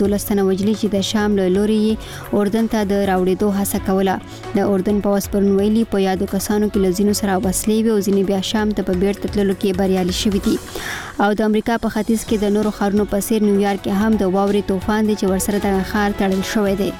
12 تنه وجلي چې د شام له لوري اردن ته د راوړېدو هڅه کوله. د اردن پوځ پرون ویلي په یادو کسانو کې لزینو سره وسلې وي او ځینې بیا شام ته په بیرته تللو کې بریالي شوي دي. او د امریکا په ختیځ کې د نورو ښارونو په څیر نیویارک کې هم د واورې طوفان دی چې ورسره دغه ښار تړل شوی دی.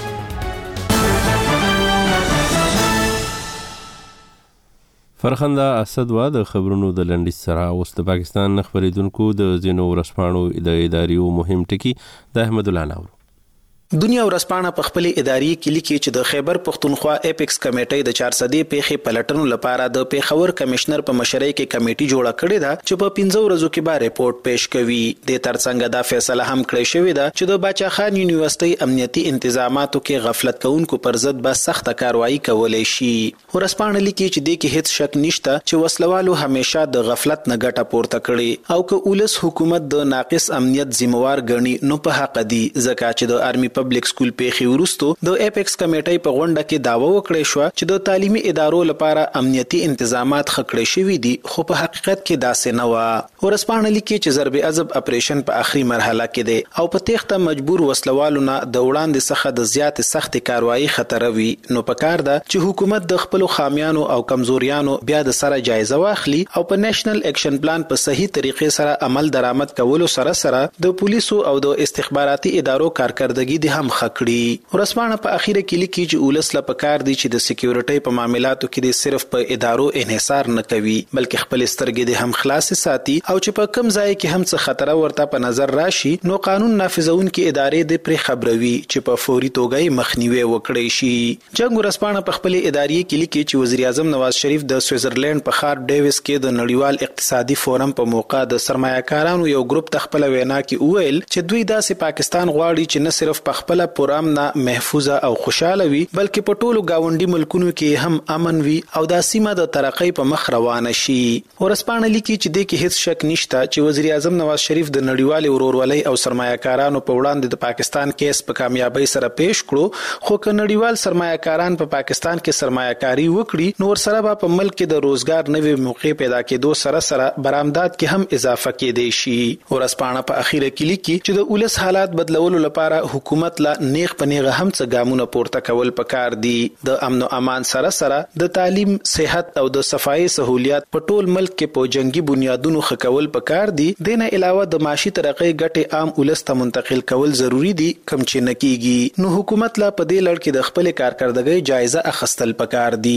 فرخنده اسدوا د خبرونو د لنډیز سره اوس د پاکستان خبرېدونکو د ځینو ورځپاڼو د اداريو مهم ټکي د احمد الله ناور. دنیا ورځپاڼه په خپل اداري کې لیکي چې د خیبر پختونخوا اپیکس کمیټې د 400 پیښې پلټنو لپاره د پیښور کمشنر په مشرۍ کې کمیټي جوړه کړې ده چې په 15 ورځو کې به ریپورت پیش کوي. د ترڅنګ دا فیصله هم کړې شوې ده چې د باچا خان یونیورسيټي امنیتي انتظاماتو کې غفلت کوونکو پر ضد به سخت کاروایی کولای شي. ورځپاڼه لیکي چې د کې هیڅ شک نشته چې وسلوالو همیشه د غفلت نه ګټه پورته کړې او که ولس حکومت د ناقص امنیت ذمہوار ګڼي نو په حق دي، ځکه چې د آرمي پبلک سکول پیښې ورستو د اپیکس کمیټې په غونډه کې داوا وکړې شو چې د تعلیمي ادارو لپاره امنیتي انتظامات خکړې شوي دي، خو په حقیقت کې داسې نه و. ورځپاڼه لیکي چې ضرب عضب اپریشن په اخري مرحله کې دی او په تېښته مجبور وسلوالو نه د وړاندې څخه د زیات سخت کاروایی خطر وي. نو پکار ده چې حکومت د خپل خامیانو او کمزوریانو بیا د سره جایزه واخلي او په نېشنل اکشن پلان په صحیح طریقې سره عمل درآمد کولو سره سره د پولیسو او د استخباراتي ادارو کارکردګي د هم کړي. ورځپاڼه په اخیره کې لیکي چې ولس لا پکار دي چې د سکیورټي په معاملاتو کې د صرف په ادارو انحصار نه کوي بلکې خپل سترګې د هم خلاص ساتي او چې په کم ځای کې هم څه خطر ورته په نظر راشي نو قانون نافذونکو ادارې د پرې خبروي چې په فوري توګه مخنیوي وکړي شي. جنگ ورځپاڼه په خپل اداري کې لیکي چې وزیر اعظم نواز شریف د سویټزرلند په ښار ډیویس کې د نړیوال اقتصادي فورم په موقع د سرمایه‌کارانو یو ګروپ تخپل وینا کې وویل چې دوی داسې پاکستان غواړي چې نه صرف په خپل پرامن محفوظه او خوشاله وي بلکې په ټولو گاونډي ملکونو کې هم امن وي او د سیمه د ترقۍ په مخ روانه شي. ورځپاڼه لیکي چې د کې هیڅ شک نشته چې وزیر اعظم نواز شریف د نړیوال ورورولۍ او سرمایه‌کارانو په وړاندې د پاکستان کیس په کامیابی سره پیش کړو، خو که نړیوال سرمایه‌کاران په پاکستان کې سرمایه‌کاري وکړي نو ورسره په ملک کې د روزګار نوې موقع پیدا کېدو سره سره برآمدات کې هم اضافه کېدای شي. ورځپاڼه په اخیره کې لیکي چې د ولس حالات بدلولو لپاره حکومت لا نیغ پنیغه هم څه ګامونه پورته کول پکار دي. د امن او امان سره سره د تعلیم، صحت او د صفایي سہولیات په ټول ملک کې په جنگي بنیادونو خکول پکار دي. دینه علاوه د معاشي ترقۍ ګټې عام ولس ته منتقل کول ضروری دي کم چې نکېږي. نو حکومت لا په دې لړ کې د خپل کارکردګۍ جایزه اخیستل پکار دي.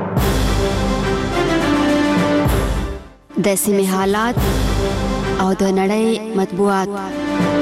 د سیمې حالات او د نړۍ مطبوعات.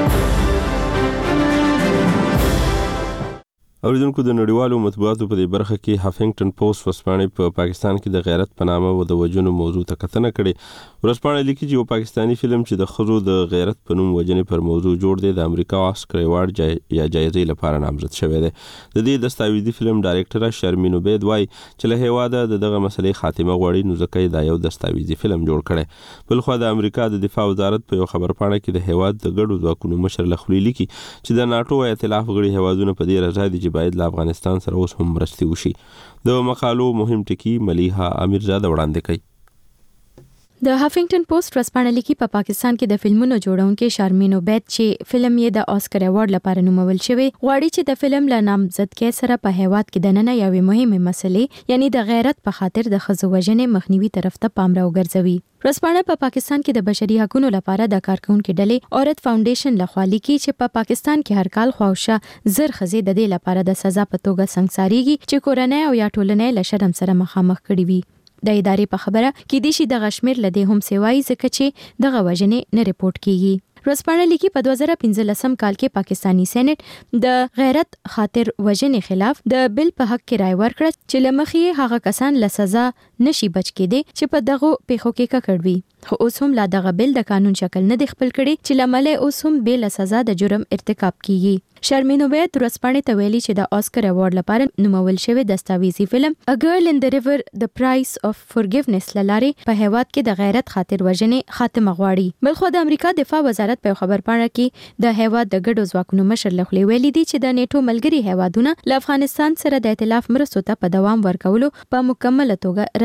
اوریدونکو د نړیوالو مطبوعاتو په دې برخه کې هافنګټن پوسټ ورځپاڼه په پاکستان کې د غیرت په نامه او د وجنو موضوع ته کتنه کړې. ورځپاڼه لیکي چې یو پاکستانی فلم چې د خزو د غیرت په نوم وجنې پر موضوع جوړ دی د امریکا آسکر ایوارډ یا جایزې لپاره نامزد شوی دی. د دې دستاویزي فلم ډایرکټر شرمین عبید وايي چې له هیواده دغه مسلې خاتمه غواړي نو ځکه دا یو دستاویزي فلم جوړ کړي. بلخو د امریکا د دفاع وزارت په یو خبرپاڼه کې د هیواد د ګډو ځواکونو مشر لخوا لیکي چې د ناتو ائتلاف غړي هیوادونه په دې رضا دي چې باید له افغانستان سره اوس هم مرستې وشي. د مقالو مهم ټکي ملیحه امیرزاده وړاندې کوي. د هافنګټن پوسټ ورځپاڼه لیکي په پاکستان کې د فلمونو جوړونکو شرمین عبید چې فلم یې د آسکر ایوارډ لپاره نومول شوی غواړي چې د فلم له نامزدګۍ سره په هیواد کې د نن یوې مهمه مسلې یعنی د غیرت په خاطر د ښځو وژنې مخنیوي طرف ته پام راوګرځوي. ورځپاڼه په پاکستان کې د بشري حقوقو لپاره د کارکونکو ډلې اورت فاونډیشن لخوا لیکي چې په پاکستان کې هر کال خواوشه زر ښځې د دې لپاره د سزا په توګه سنگساریږي چې کورنۍ او یا ټولنې له شرم سره مخامخ کړي وي. د ادارې په خبره کې د شي د غشمیر لدې هم سیوای ځکه چې دغه وژنې نه ریپورت کیږي. ورځپاڼه لیکي په 2015 کال کې پاکستانی سېنات د غیرت خاطر وژنې خلاف د بل په حق کې رائے ورکړه چې لمخې هغه کسان له سزا نشي بچ کېدي چې په دغه پیښو کې ککړ وي. خو اوس هم لا دغه بل د قانون شکل نه دی خپل کړي چې لمله اوس هم بل سزا د جرم ارتکاب کیږي. شرمین عبید ورځپاڼې ته ویلي چې د آسکر ایوارډ لپاره نومول شوی دستاویزي فلم A Girl in the River The Price of Forgiveness لارې په هیواد کې د غیرت خاطر وژنې خاتمه غواړي. بلخو د امریکا دفاع وزارت په خبرپاڼه کې د هیواد د ګډو ځواکونو مشر لخوا ویلي دي چې د نیټو ملګري هیوادونه له افغانستان سره د ائتلاف مرستو ته په دوام ورکولو په مکمل توګه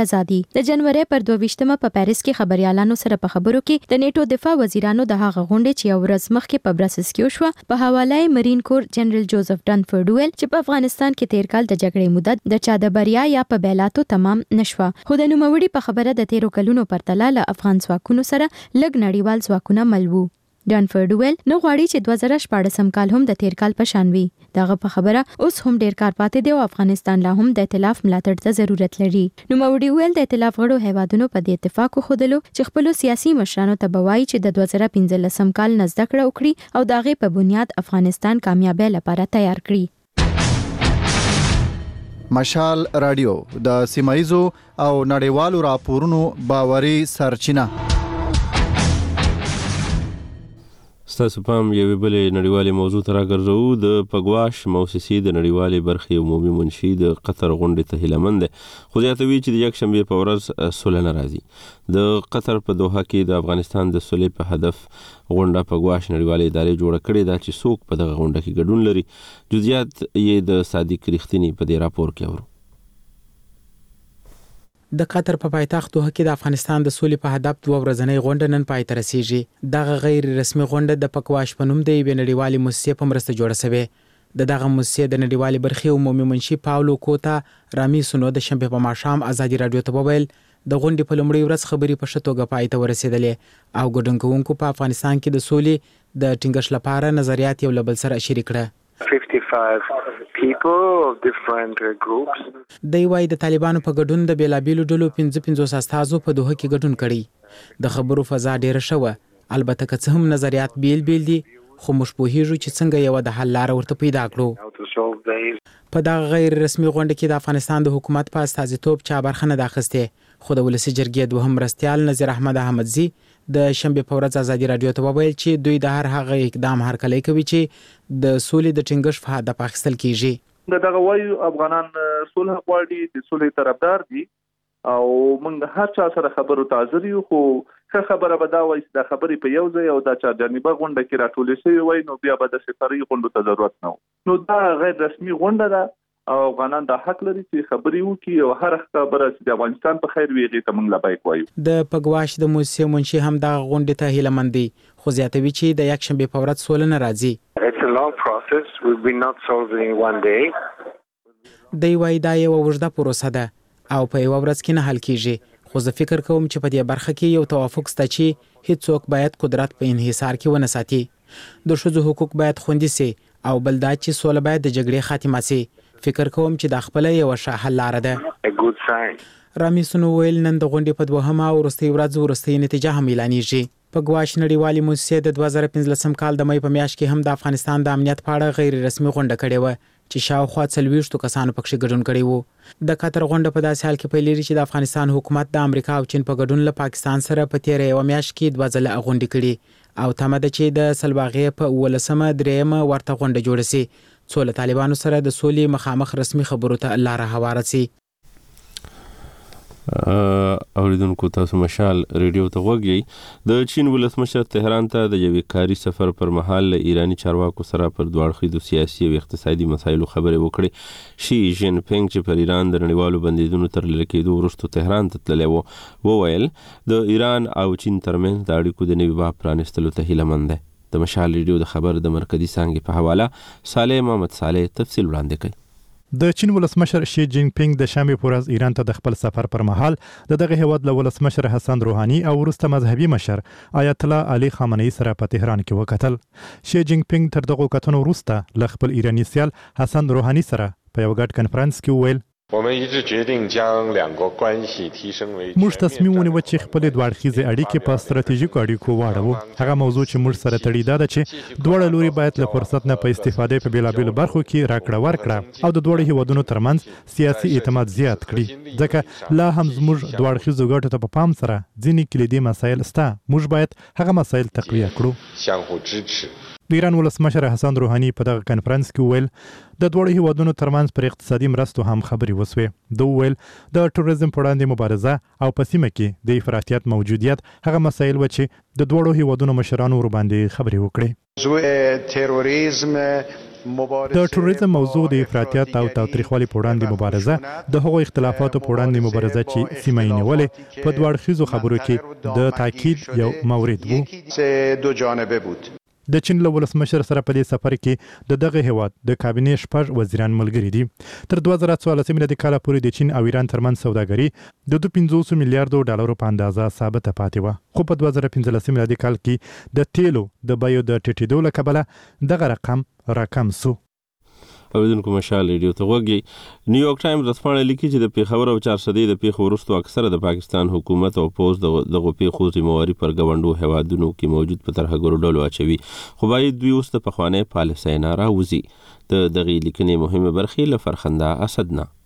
ازادي. د جنوري پر 22مه په پاریس کې خبريالانو سره په خبرو کې د نیټو دفاع وزیرانو د هغه غونډې چې ورځ مخکې په برسلز کې وشوه په حواله مرین کور جنرال جوزف ډانفورد ویل چې په افغانستان کې تیر کال د جګړې مدت د چا د بریا یا په بیلاتو تمام نشوه. خو د نوموړي په خبره د 13 کلونو پرتله له افغان ځواکونو سره لږ نړیوال ځواکونه مل وو. ډانفورد ویل نو غواړي چې 2014 کال هم د تیر کال په شان وي. دغه په خبره اوس هم ډیر کار پاتې دی او افغانستان لا هم د ائتلاف ملاتړ ته ضرورت لري. نو نوموړي ویل د ائتلاف غړو هیوادونو په دې اتفاق وخدلو چې خپل سیاسي مشرانو ته بوایي چې د 2015 کال نه زده کړه وکړي او دغه په بنیاد افغانستان کامیابی لپاره تیار کړي. مشال رادیو د سیمایزو او نړیوالو راپورونو باوري سرچینه. ستاسو پام یوې بلې نړیوالې موضوع ته راګرځو. د پګواش موسسې د نړیوالې برخې عمومي منشي د قطر غونډې ته هیله مند دی خو زیاتوي چې د یکشنبې په ورځ سوله نه راځي. د قطر په دوحه کې د افغانستان د سولې په هدف غونډه پګواش نړیوالې ادارې جوړه کړې ده چې څوک په دغه غونډه کې ګډون لري. جزئیات یې د صادق رښتینی په دې راپور کې اورو. د قطر په پایتخت دوحه کې د افغانستان د سولې په هدف 2 ورځنۍ غونډه نن پای ته رسیږي. دغه غیر رسمي غونډه د پکواش په نوم د یوې نړیوالې مؤسسې په مرسته جوړه شوې. دغه مؤسسې د نړیوالې برخې عمومي منشي پاولو کوتا رامیسونو د شنبه په ماښام ازادي رادیو ته وویل د غونډې په لومړۍ ورځ خبرې په ښه توګه پای ته ورسېدلې او ګډون کوونکو په افغانستان کې د سولې د ټینګښت لپاره نظریات یو له بل سره شریک کړه. 55 people of different groups. د وای د طالبانو په ګډون د بیلابیلو ډلو 55 استازو په دوحه کې ګډون کړي. د خبرو فضا ډیره شوه. البته که څه هم نظریات بیل دي خو موږ پوهیږو چې څنګه یو د حل لار ورته پیدا کړو. په دغه غیر رسمي غونډه کې د افغانستان د حکومت په استازیتوب چا برخه نه اخیسته خو د ولسی جرګې دوهم مرستیال نظیر احمد احمدزی د شنبه په ورځ ازادي رادیو ته وویل چې دوی د هر هغه اقدام هرکلی کوي چې د سولې د ټینګښت په هدف اخیستل کیږي. دغه وایو افغانان صلح غواړي د صلح طرفدار دي او موږ هر چا سره خبرو ته حاضر یو خو ښه خبره به دا وایي چې د خبرې په یو ځای او د چارجانبه غونډه کې راټولې شوې وای نو بیا به د سفري غونډو ته ضرورت نه و. نو دا غیر رسمي غونډه ده او افغانان د حق لري چې خبرې وکړي او هر خبره چې د افغانستان په خیر وي هغې ته موږ لبیک وایو. د پګواش د موسسې منشي هم دغه غونډې ته هیله مند دي خو زیاتوي چې د یکشنبې په ورځ سوله نه راځي. It's a long process. We will not solve it in one day. دی وای دا یو اوږده پروسه ده او په یو ورځ کې نه حل کیږي خو زه فکر کوم چې په دې برخه کې یو توافق شته چې هیڅوک باید قدرت په انحصار کې ونه ساتي. د ښځو حقوق باید خوندي سي او بل دا چې سوله باید د جګړې خاتمه سي. فکر کوم چې د خپل یو ښه حل لار ده. رامیسونو ویل نن د غونډې په دوهمه او وروستۍ ورځ وروستۍ نتیجه هم اعلانېږي. پګواش نړیوالې موسسې د 2015 کال د مې په میاشت کې هم د افغانستان د امنیت په اړه غیر رسمي غونډه کړې و چې شاوخوا 40 کسانو پکې ګډون کړی وو. د قطر غونډه په داسې حال کې پیلېږي چې د افغانستان حکومت د امریکا او چین په ګډون له پاکستان سره په تیر یو میاشت کې 2 ځله غونډې کړي او تمه ده چې د سلواغې په 18مه 3مه ورته غونډه جوړه شي څو له طالبانو سره د سولې مخامخ رسمي خبرو ته لاره هواره شي. اوریدونکو تاسو مشال ریډیو ته غوږی. د چین ولسمشر تهران ته د یوې کاري سفر پر مهال له ایرانی چارواکو سره پر دوه اړخیزو سیاسي او اقتصادي مسایلو خبرې وکړې. شي جین پینګ چې پر ایران د نړیوالو بندیدونو تر لرې کېدو وروسته تهران ته تللی وویل د ایران او چین ترمنځ د اړیکو د نوي باب پرانیستلو ته هیله مند دی. د مشال ریډیو د خبر د مرکزی څانګې په حواله صالح محمد صالح تفصیل وړاندې کوي. د چین ولسمشر شي جین پینګ د شنبه په ورځ ایران ته د خپل سفر پر مهال دغه هیواد له ولسمشر حسن روحاني او وروسته مذهبي مشر آیت الله علي خامنه‌ای سره په تهران کې وکتل. شي جین پینګ تر دغه کتنو وروسته له خپل ایرانی سیال حسن روحاني سره په یو ګډ کنفرانس کې وویل موږ تصمیم ونیو چې خپل دوه اړخیزې اړیکې په ستراتیژیکو اړیکو واړوو. هغه موضوع چې موږ سره تړي ده چې دواړه لوري باید له فرصت نه په استفادې په بیلابیلو برخو کې راکړه ورکړه او د دواړو هیوادونو ترمنځ سیاسي اعتماد زیات کړي ځکه لا هم زموږ دوه اړخیزو ګټو ته په پام سره ځینې کلیدي مسایل شته. موږ باید هغه مسایل تقویه کړو. د ایران ولسمشر حسن روحاني په دغه کنفرانس کې وویل د دوړو هیوادونو ترمنځ پر اقتصادي مرستو هم خبرې وسوې. د وویل د ټوریزم په وړاندې مبارزه او په سیمه کې د افراطیت موجودیت هغه مسایل و چې د دوړو هیوادونو مشرانو ور باندې خبرې وکړي. موضوع تروریسم د ټوریزم موضوع د افراطیت او تاوتریخوالي په وړاندې مبارزه د هغو اختلافاتو په وړاندې مبارزه چې سیمه یې نیولې په دوه اړخیزو خبرو کې د تاکید یو مورد وو. د چین له ولسمشر سره په دې سفر کې د دغه هیواد د کابینې 6 وزیران ملګري دي. تر 2014 میلادي کال پورې د چین او ایران ترمنځ سوداګري د 250 میلیارډو ډالرو په اندازه ثابته پاتې وه، خو په 2015 میلادي کال کې د تیلو د بیو د ټیټېدو له کبله دغه رقم راکم سو. اوریدونکو مشال ریډیو ته وګورئ. نیویارک ټایمز ورځپاڼه لیکي چې د پیښور او چارسدې د پیښو وروسته اکثره د پاکستان حکومت او پوز دغه پیښو ذمہواري پر ګوندو هوادونو کې موجود په ترهګرو ډلو اچوي، خو باید دوی اوس د پخوانۍ پالیسۍ نه راوځي. د دغې لیکنې مهمه برخې له فرخنده اسد نه.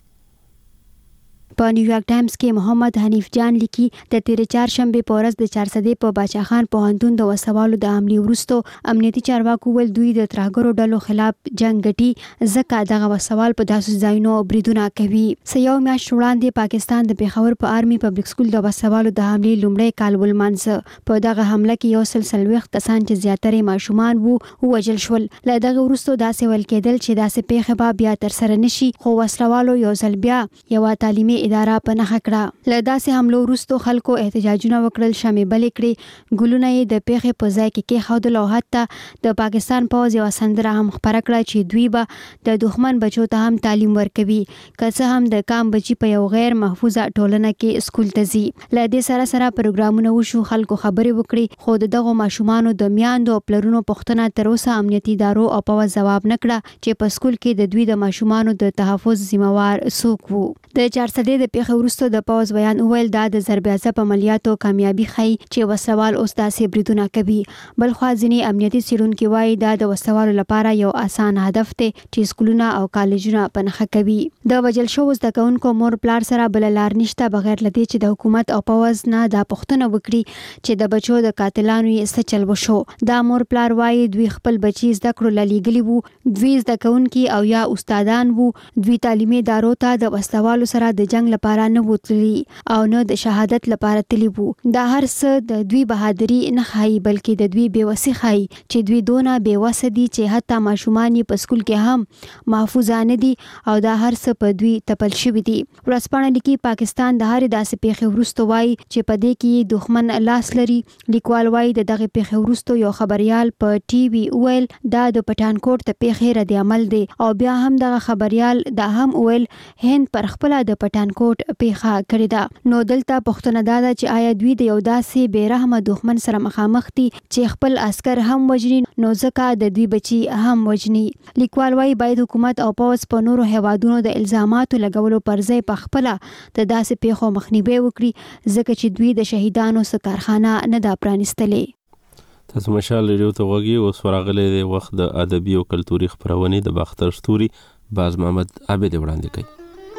په نیویارک ټایمز کې محمد حنیف جان لیکي د تیرې چهارشنبې په ورځ د چارسدې په باچا خان پوهنتون د وسوالو د حملې وروسته امنیتي چارواکو ول دوی د ترهګرو ډلو خلاف جنگ ګټي، ځکه دغه وسوال په داسې ځایونو بریدونه کوي. یو میاشت وړاندې پاکستان د پیښور په آرمي پبلک سکول د وسوالو د حملې لومړی کال ولمانځه. په دغه حمله کې یو سل 40 کسان چې زیاتره ماشومان وو وژل شول. له دغه وروسته داسې ول کېدل چې داسې پیښه به بیا تر سره نشي، خو وسلوالو یو ځل بیا یو تعلیمي اداره په نخښه کړه. له داسې حملو وروسته خلکو احتجاجونه وکړل، شمې بلې کړې، ګلونه یې د پیښې په ځای کې کېښودل او حتی د پاکستان پوځ یوه سندره هم خپره کړه چې دوی به د دښمن بچو ته هم تعلیم ورکوي، که څه هم د کام بچي په یو غیر محفوظه ټولنه کې سکول ته ځي. له دې سره سره پروګرامونه وشو، خلکو خبرې وکړي، خو د دغو ماشومانو د میاندو او پلرونو پوښتنه تر اوسه امنیتي ادارو او پوځ ځواب نه کړه چې په سکول کې د دوی د ماشومانو د تحفظ ذمہوار څوک وو. د چارسدې د پیښې وروسته د پوځ بیان وویل دا د ضرب اعظم عملیاتو کامیابي ښیي چې وسوال اوس داسې بریدونه کوي. بلخوا ځینې امنیتي څېړونکي وایي دا د وسوالو لپاره یو اسان هدف دی چې سکولونه او کالجونه په نښه کوي. د وژل شوو زده کوونکو مور پلار سره بله لار نشته بغیر له دې چې د حکومت او پوځ نه دا پوښتنه وکړي چې د بچو د قاتلانو یې څه چل وشو. دا مور پلار وایي دوی خپل بچي زده کړو له لیږلي وو، دوی زده کوونکي او یا استادان وو، دوی تعلیمي ادارو ته د وسلوالو سره د جنگ لپاره نه وتلی او نه د شهادت لپاره تللی وو. دا هر څه د دوی بهادري نه ښایي بلکې د دوی بېوسي ښایي چې دوی دونه بېوسه دي چې حتی ماشومان یې په سکول کې هم محفوظه نه دي او دا هر څه په دوی تپل شوي دي. ورځپاڼه لیکي پاکستان د هرې داسې پیښې وروسته وایي چې په دې کې دښمن لاس لري. لیکوال وایي د دغې پیښې وروسته یو خبریال په ټي وي وویل دا د پټانکوټ د پیښې رد عمل دی او بیا هم دغه خبریال دا هم وویل هند پر خپله د پټانکوټ پیښه کړې ده. نو دلته پوښتنه دا ده چې آیا دوی د یو داسې بېرحمه دښمن سره مخامخ دي چې خپل عسکر هم وژني، نو ځکه د دوی بچي هم وژني. لیکوال وایي باید حکومت او پوځ په نورو هیوادونو د الزاماتو لګولو پر ځای په خپله د داسې پیښو مخنیوی وکړي، ځکه چې دوی د شهیدانو څه کارخانه نه ده پرانیستلې. تاسو مشال ریډیو ته وګورئ. اوس ورغلی دی وخت د ادبي او کلتوري خپرونې د باختر ستوري باز محمد عابد وړاندې کوي.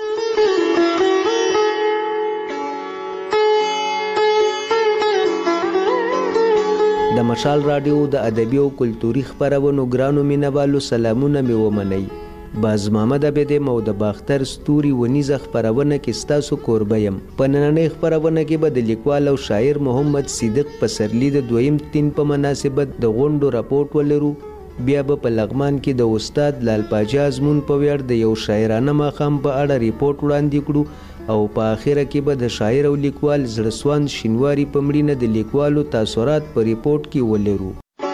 د مشال رادیو د ادبي او کلتوري خپرونو ګرانو مینوالو سلامونه مې ومنئ. باز محمد عابد مو د باختر ستوري ونیزه خپرونه کې ستاسو کوربه یم. په نننۍ خپرونه کې به د لیکوال او شاعر محمد صدیق پسرلي د دویم تین په مناسبت د غونډو راپورټ ولرو. بیا به په لغمان کې د استاد لال پاچا ازمون په ویاړ د یو شاعرانه ماښام په اړه ریپورټ وړاندې کړو او په آخره کې به د شاعر او لیکوال زړسواند شینواري په مړینه د لیکوالو تاثرات په ریپورټ کې ولرو.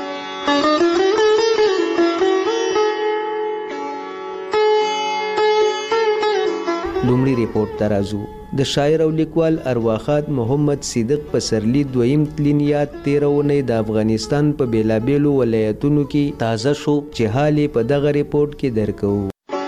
لومړی ریپورټ ته راځو. د شاعر او لیکوال ارواښاد محمد صدیق پسرلي دویم تلین یاد تېره اونۍ د افغانستان په بېلابېلو ولایتونو کې تازه شو چې حال یې په دغه ریپورټ کې درکوو.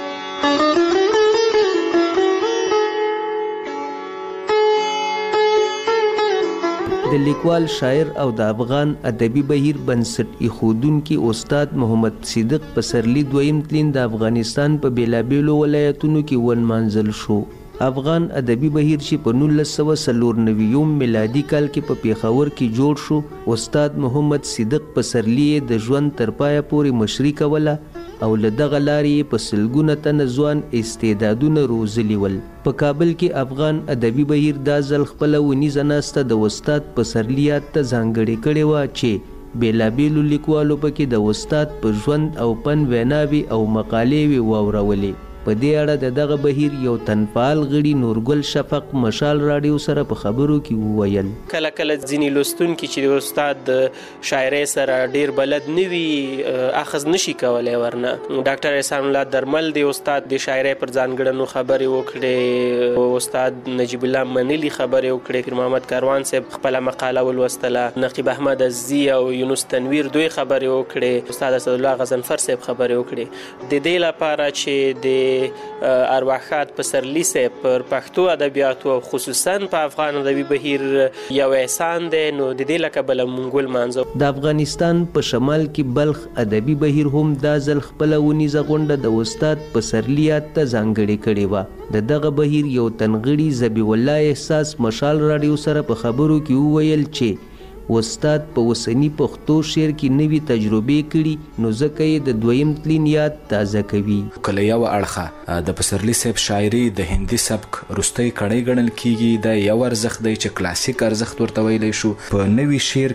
د لیکوال شاعر او د افغان ادبي بهیر بنسټ ایښودونکي استاد محمد صدیق پسرلي دویم تلین د افغانستان په بېلابېلو ولایتونو کې ونمانځل شو. افغان ادبي بهیر چې په 1994 میلادي کال کې په پیښور کې جوړ شو، استاد محمد صدیق پسرلي د ژوند تر پایه پورې مشري کوله او له دغه لارې په سلګونه تنه ځوان استعدادونه روزلي ول. په کابل کې افغان ادبي بهیر دا ځل خپله ونیزه ناسته د استاد پسرلي یاد ته ځانګړې کړې وه چې بیلابیلو لیکوالو پکې د استاد په ژوند او پن ویناوي او مقالې وی واورولې. په دې اړه د دغه بهیر یو تنفعال غړي نورګل شفق مشال راډیو سره په خبرو کې وویل. کله کله ځینې لوستونکي چې د استاد د شاعرۍ سره ډیر بلد نه وي اخذ نشي کولی ورنه. ډاکټر احسان الله درمل د استاد د شاعرۍ پر ځانګړنو خبرې وکړې، استاد نجیب الله منلی خبرې وکړې، پیر محمد کاروان صاحب خپله مقاله ولوستله، نقیب احمد عزیزي او یونس تنویر دوی خبرې وکړې، استاد اسدالله غضنفر صاحب خبرې وکړې. د دې لپاره چې د ارواښاد پسرلي صاحب پر پښتو ادبیاتو او خصوصا په افغان ادبي بهیر یو احسان دی، نو د دې له کبله موږ ولمانځو. د افغانستان په شمال کې بلخ ادبي بهیر هم دا ځل خپله ونیزه غونډه د استاد پسرلي یاد ته ځانګړې کړې وه. د دغه بهیر یو تنغړي ذبیح الله احساس مشال راډیو سره په خبرو کې وویل چې استاد په وسنی پښتو شعر کې نوې تجربې کړي، نو ځکه یې د دویم تلین یاد تازه کوي. کله یو اړخه د پسرلي صاحب شاعري د هندي سبک وروستی کړۍ ګڼل کیږي، د یو ارزښت دی چې کلاسیک ارزښت ورته ویلی شو. په نوي شعر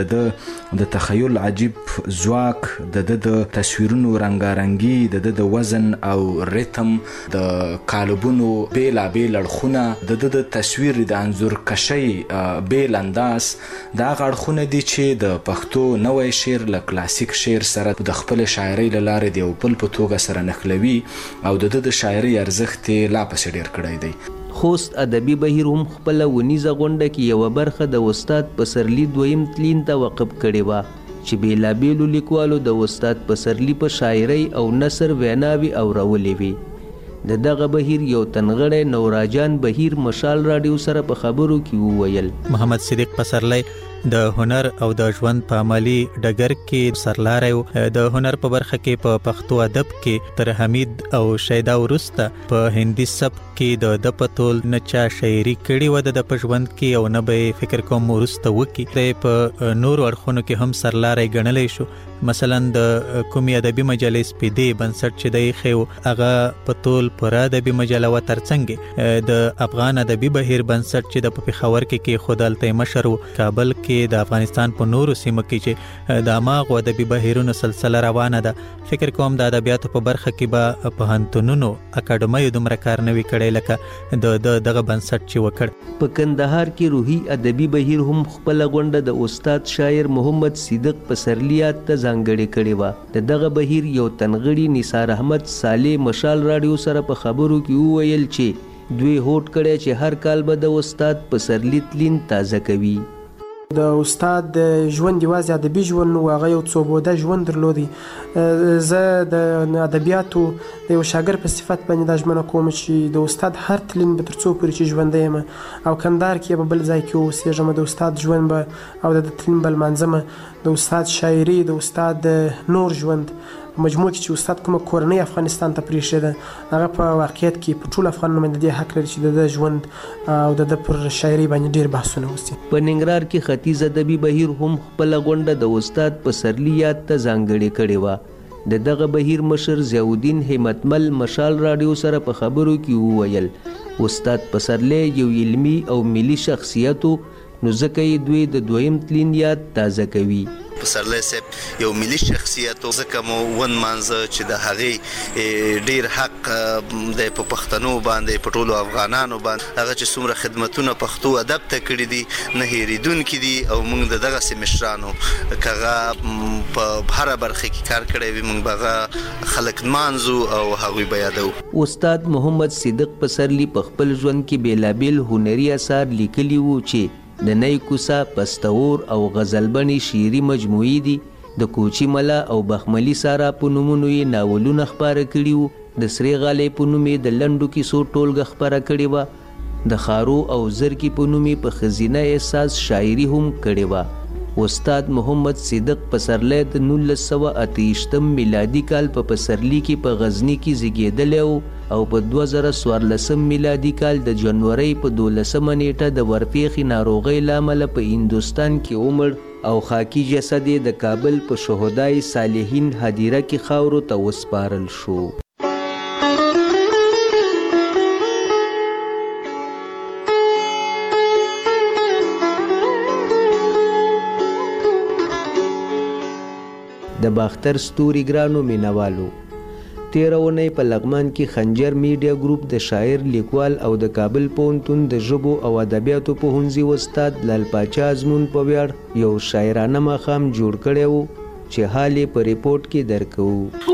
کې د تخیل عجیب ځواک، د تصویرونو رنګارنګي، د وزن او ریتم، د قالبونو بیلابیل اړخونه، د تصویر د انځورکشۍ بیل انداز، دا اړخونه دي چې د پښتو نوی شعر له کلاسیک شعر سره د خپل شاعرۍ له لارې د یو پل په توګه سره نښلوي او د شاعرۍ ارزښت یې لا پسې ډېر کړی دی. خوست ادبي بهیر هم خپله ونیزه غونډه کې یوه برخه د استاد پسرلي دویم تلین ته وقف کړې وه چې بیلابیلو لیکوالو د استاد پسرلي په شاعرۍ او نثر ویناوي اورولې وي. د دغه بهیر یو تنغړی نوراجان بهیر مشال راډیو سره په خبرو کې وویل. محمد صدیق پسرلی د هنر او د ژوند په عملی ډګر کې سرلاری و. د هنر په برخه کې په پښتو ادب کې تر حمید او شیدا وروسته په هندي سبک کې د په تول نه چا شاعري کړې وه د په ژوند کې او نه به فکر کوم وروسته وکړي. په نورو اړخونو کې هم سرلاری ګڼلی شو. مثلا د کومې ادبي مجلې سپیدې بنسټ چې دی ایښی هغه په تول پر ادبي مجله وه، ترڅنګ د افغان ادبي بهیر بنسټ چې د په پېښور کې کېښودل ته مشر و. کابل کې د افغانستان په نورو سیمو کې چې د هماغو ادبي بهیرونو سلسله روانه ده. فکر کوم د ادبیاتو په برخه کې به پوهنتونونو اکاډمیو دومره کار نه وي کړی لکه د دغه بنسټ چې وکړ. په کندهار کې روحي ادبي بهیر هم خپله غونډه د استاد شاعر محمد صدیق پسرلي یاد ته ځانګړې کړې وه. د دغه بهیر یو تنغړي نثار احمد صالح مشال راډیو سره په خبرو کې وویل چې دوی هوډ کړی چې هر کال به د استاد پسرلي تلین تازه کوي. د استاد د ژوند یوازې ادبي ژوند نو هغه یو څو بوده ژوند درلودی. زه د ادبیاتو د یو شاګرد په صفت باندې دا ژمنه کوم چې د استاد هر تلین به تر څو پورې چې ژوندی یم او کندهار کې به بل ځای کې اوسېږم، د استاد ژوند به او د تلین به لمانځم، د استاد شاعري، د استاد نور ژوند مجموع کې چې استاد کومه کورنۍ افغانستان ته پرېښې ده هغه په واقعیت کې په ټول افغانانو باندې د دې حق لري چې د ژوند او د پر شاعري باندې ډېر بحثونه وشي. په ننګرهار کې ختیځ ادبي بهیر هم خپله غونډه د استاد پسرلي یاد ته ځانګړې کړې وه. د دغه بهیر مشر ضیاءالدین همتمل مشال راډیو سره په خبرو کې وویل استاد پسرلی یو علمي او ملي شخصیت و، نو ځکه یې دوی د دویم تلین یاد تازه کوي. پسرلی صاحب یو ملي شخصیت و، ځکه مو ونمانځه چې د هغې ډیر حق دی په پښتنو باندې، په ټولو افغانانو باندې. هغه چې څومره خدمتونه پښتو ادب ته کړي دي نه هېرېدونکي دي او موږ د دغسې مشرانو که هغه په هره برخه کې کار کړی وي موږ به هغه خلک نمانځو او هغوی به یادو. استاد محمد صدیق پسرلي په خپل ژوند کې بیلابیل هنري اثار لیکلي وو چې د نی کوڅه، پستور او غزلبنې شعري مجموعې دي. د کوچي ملا او بخملي سارا په نومونو یې ناولونه خپاره کړي وو. د سرې غالۍ په نوم یې د لنډو کیسو ټولګه خپاره کړې وه. د خارو او زرکې په نوم یې په ښځینه احساس شاعري هم کړې وه. استاد محمد صدیق پسرلی د 1928 میلادي کال په پسرلي کې په غزني کې زیږېدلی و او په 2014 میلادي کال د جنورۍ په 12 نیټه د ورپېښې ناروغۍ له امله په هندوستان کې ومړ او خاکي جسد یې د کابل په شهدای صالحین هدیره کې خاورو ته وسپارل شو. د باختر ستوري ګرانو مینوالو، تیره اونۍ په لغمان کې خنجر میډیا ګروپ د شاعر، لیکوال او د کابل پوهنتون د ژبو او ادبیاتو پوهنځي استاد لال پاچا ازمون په ویاړ یو شاعرانه ماښام جوړ کړی و چې حال یې په ریپورټ کې درکوو.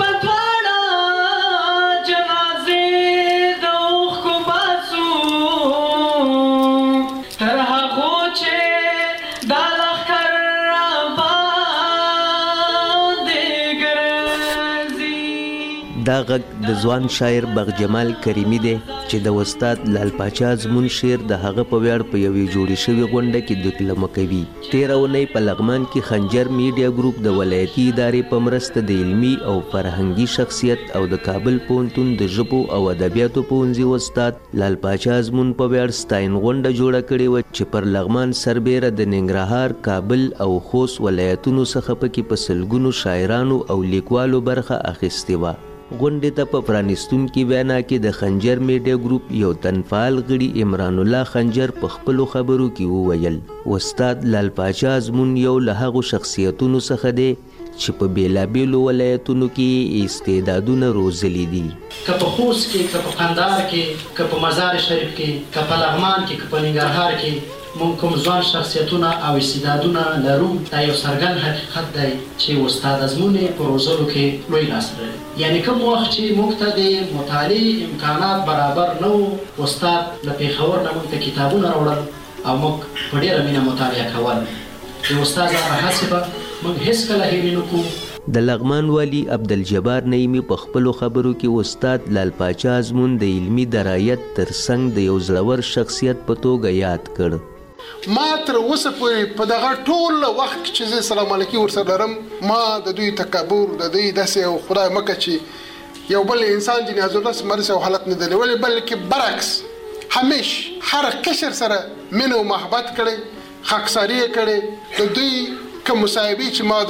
دا غږ د ځوان شاعر بغجمال کریمي دی چې د استاد لال پاچا ازمون شعر د هغه په ویاړ په یوې جوړې شوې غونډه کې دکلمه کوي. تېره اونۍ په لغمان کې خنجر میډیا ګروپ د ولایتي ادارې په مرسته د علمي او فرهنګي شخصیت او د کابل پوهنتون د ژبو او ادبیاتو پوهنځي استاد لال پاچا ازمون په ویاړ ستاین غونډه جوړه کړې وه چې پر لغمان سربیره د ننګرهار، کابل او خوست ولایتونو څخه پکې په سلګونو شاعرانو او لیکوالو برخه اخیستې وه. غونډې ته په پرانیستونکي وینا کې د خنجر میډیا ګروپ یو تنفعال غړي عمران الله خنجر په خپلو خبرو کې وویل استاد لال پاچا ازمون یو له هغو شخصیتونو څخه دی چې په بیلابیلو ولایتونو کې استعدادونه روزلي دي. که په خوست کې، که په قندهار کې، که په مزار شریف کې، که په لغمان کې، که په ننګرهار کې مونږ کوم ځوان شخصیتونه او استعدادونه لرو، دا یو څرګند حقیقت دی چې استاد ازمون په روزلو کې لوی لاس لري. یعنی کوم وخت چې موږ ته د مطالعې امکانات برابر نه وو، استاد له پېښور نه موږ ته کتابونه راوړل او موږ په ډېره مینه مطالعه کول. د استاد هغه هڅې به موږ هېڅکله هېرې نه کوو. د لغمان والی عبدالجبار نعیمي په خپلو خبرو کې استاد لال پاچا ازمون د علمي درایت ترڅنګ د یو زړور شخصیت په توګه یاد کړ. ما تر اوسه پورې په دغه ټول وخت کې چې زه سلام علیکي ورسره لرم، ما د دوی تکبر، د دوی داسې او خدای مکه چې یو بل انسان جنازه الله مرسه او حالت نه دی، ولې بلکې برعکس همیش هر قشر سره مینه او محبت کړی، خاکساري یې کړې. د دوی کوم مصاحبې چې ما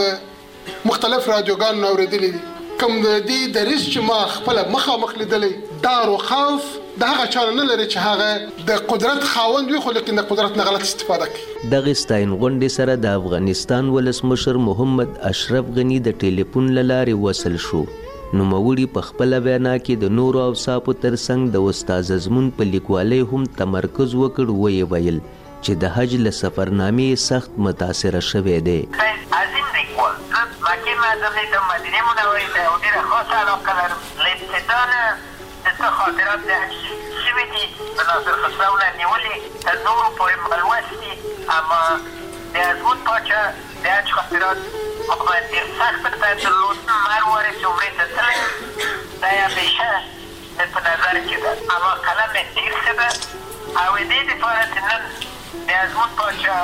د مختلف رادیوګانو اورېدلې دي، کوم د دې دریځ چې ما خپله مخامخ لیدلی، ډار و خوف د هغه چا نه لري چې هغه د قدرت خاوند وي، خو لیکن د قدرت نه غلط استفاده کوي. دغه ستاین غونډې سره د افغانستان ولسمشر محمد اشرف غني د ټلیفون له لارې وصل شو. نوموړي په خپله وینا کې د نورو اوصافو ترڅنګ د استاد ازمون په لیکوالۍ هم تمرکز وکړ. ویې ویل چې د حج له سفرنامې سخت متاثره شوی دی. عظیم لیکوال، مکې معظمې ته مدینې منورې ته یو ډېره خاصه علاقه لرم. له ابتدا نه د څه خاطرات د حج شوي دي د ناصر خسرو نه نیولې تر نورو پورې ملوث، اما د ازمون پاچا د حج خاطرات هغه ډېر سخت درلود. هر وارې چې عمرې ته تللی دا یې همیشه د په نظر کې ده، اما قلم یې ډېر ښه ده او د دې دپاره چې نن د ازمون پاچا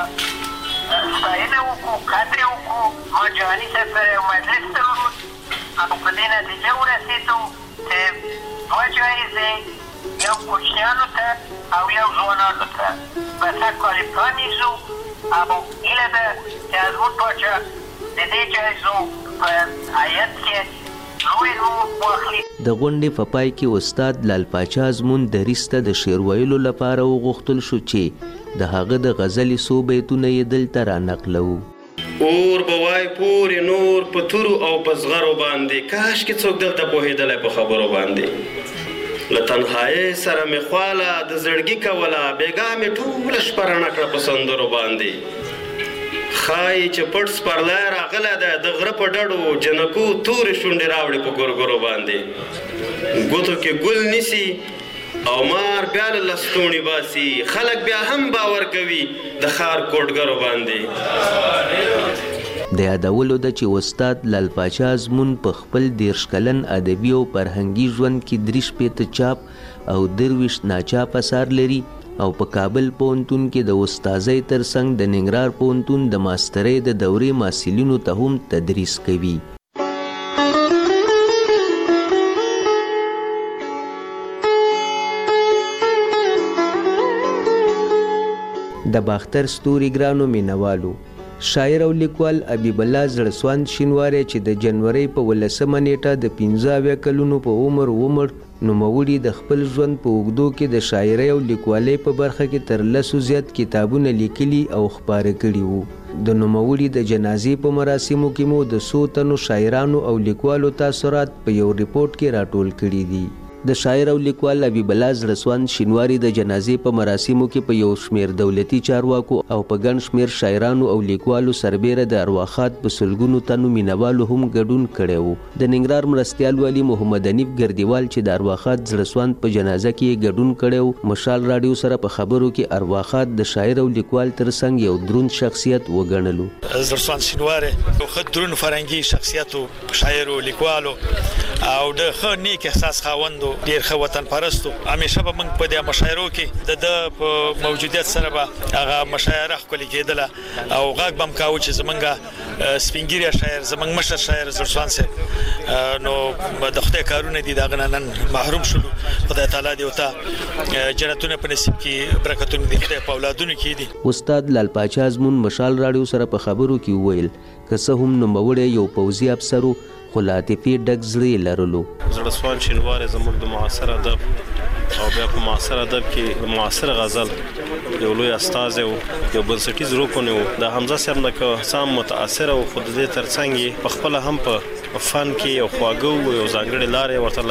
ستاینه وکړو، قدر یې وکړو. ما جهاني صاحب سره یو مجلس درلود او په دې نتیجه ورسېدو چې دوه جایزې، یو کوچنیانو ته او یو ځوانانو ته به سږ کال یې پرانیزو او هیله ده چې ازمون پاچا د دې جایزو په هیات کې لوی رول واخلي. د غونډې په پای کې استاد لال پاچا ازمون دریځ ته د شعر ویلو لپاره وغوښتل شو چې د هغه د غزلې څو بیتونه یې دلته رانقلوو. اور بوای پورې نور په تورو او په زغرو باندې، کاش کې څوک دلته پوهېدلی په خبرو باندې. له تنهایۍ سره مې خواله د زړګي کوله، بېګا مې ټوله شپه رڼه کړه په سندرو باندې. ښایي چې پټ سپرلی راغلی دی د غره په ډډو، جنکو تورې شونډې راوړي په ګورګورو باندې. ګوتو کې ګل نیسي او مار بیا له لستوڼي باسي، خلک بیا هم باور کوي د ښار کوټګرو باندې. د یادولو ده چې استاد لال پاچا ازمون په خپل 30 کلن ادبي او فرهنګي ژوند کې 30 چاپ او 23 ناچاپ اثار لري او په کابل پوهنتون کې د استادۍ ترڅنګ د ننګرهار پوهنتون د ماسترۍ د دورې محصلینو ته هم تدریس کوي. د باختر ستوري ګرانو مینوالو، شاعر او لیکوال حبیب الله زړسوان شینواری چې د جنوري په 18 نیټه د 15 کلونو په عمر نوموړي د خپل ژوند په اوږدو کې د شاعرۍ او لیکوالۍ په برخه کې تر 10 زیات کتابونه لیکلي او خپاره کړي وو. د نوموړي د جنازې په مراسمو کې مو د 100 تنو شاعرانو او لیکوالو تاثرات په یو ریپورت کې راټول کړي دي. د شاعر او لیکوال حبیب الله زړسوان شینواری د جنازې په مراسمو کې په یو شمیر دولتي چارواکو او په ګڼ شمیر شاعرانو او لیکوالو سربیره د ارواښاد په سلګونو تنو مینوالو هم ګډون کړی وو. د ننګرهار مرستیال والي محمد حنیف ګردیوال چې د ارواښاد زړسوان په جنازه کې ګډون کړی وو، مشال راډیو سره په خبرو کې ارواښاد د شاعر او لیکوال ترڅنګ یو دروند شخصیت وګڼلو. زړسوان شینواری یو ښه دروند فرهنګي شخصیت و، شاعر او لیکوال او د ښه نیک احساس خاوند، ډیر ښه وطن پرست. همیشه به موږ په دې مشاعرو کې د په موجودیت سره به هغه مشاعره ښکلې کېدله او غږ به هم کاوه چې زمونږ سپینګیری شاعر، زمونږ مشر شاعر زړسوان صاحب نو د خدای کارونه دي، دغه نن محروم شولو. خدای تعالی دې ورته جنتونه په نصیب کړي، برکتونه دې خدای په اولادونو کې دي. استاد لال پاچا ازمون مشال راډیو سره په خبرو کې وویل که څه هم نوموړی یو پوځي افسر و خو له عاطفې ډک زړه لرلو. زړسوان شینواری زموږ د معاصر ادب او بیا په معاصر ادب کې د معاصر غزل یو لوی استازی و، یو بنسټیز رکن و. د حمزه صاحب نه که سم متاثر او خود دې ترڅنګ په خپل هم په فن کې یو خواږه یو ځانګړی لارې ورته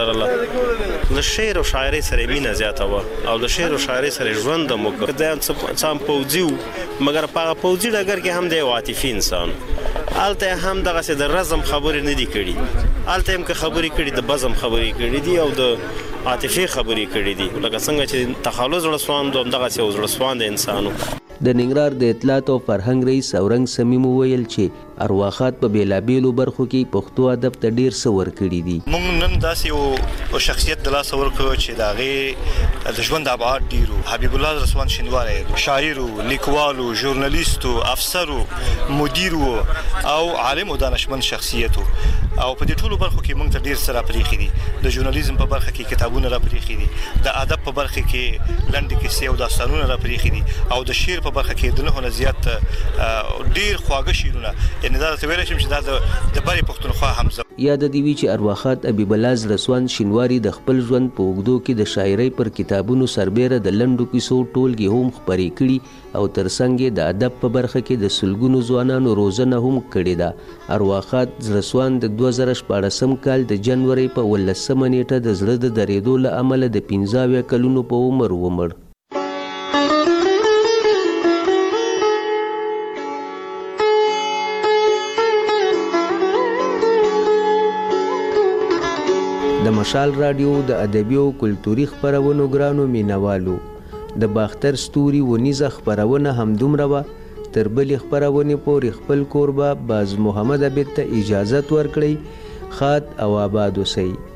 لرله. د شعر او شاعرۍ سره مینه زیاته وه او د شعر او شاعرۍ سره ژوند هم وکړ. د څه هم پوځي و، مګر په هغه پوځي ډګر کې هم د یو عاطفي انسان. هلته هم دغسې د رزم خبرې نه دي کړي، هلته هم که خبرې کړي د بزم خبرې کړي دي او د عاطفې خبرې کړي دي، لکه څنګه چې تخالص زړسوان و همدغسې یو زړسوان د انسان و. د ننګرهار د اطلاعات او فرهنګ رئیس اورنګ سمیم وویل چې ارواښاد په بیلابیلو برخو کې پښتو ادب ته ډیر څه ورکړي دي. موږ نن داسې یو شخصیت د لاسه ورکړو چې د هغې د ژوند ابعاد ډیر و. حبیب الله زړسوان شینواری شاعر و، لیکوال و، ژورنالیست و، افسر و، مدیر و او عالم و دانشمند شخصیت و. او په دې ټولو برخو کې موږ ته ډیر څه راپرېښي دي. د ژورنالیزم په برخه کې کتابونه راپرېښي دي، د ادب په برخه کې لنډې کیسې او داستانونه راپرېښي دي، او د شعر په برخه کې د 9 نه زیات ډیر خواږه شعرونه. یعنې دا ته ویلی شم چې دا د برې پښتونخوا حمزه. یاد دې وي چې ارواښاد حبیب الله زړسوان شینواری د خپل ژوند په اوږدو کې د شاعرۍ پر کتابونو سربیره د لنډو کیسو ټولګې هم خپرې کړي او ترڅنګ یې د ادب په برخه کې د سلګونو ځوانانو روزنه هم کړې ده. ارواښاد زړسوان د 2014 کال د جنوري په 18 نیټه د زړه د درېدو له امله د 15 کلونو په عمر ومړ. د مشال راډیو د ادبي او کلتوري خپرونو ګرانو مینوالو، د باختر ستوري ونیزه خپرونه همدومره وه. تر بلې خپرونې پورې خپل کوربه باز محمد عبید ته اجازت ورکړئ. ښاد او آباد اوسئ.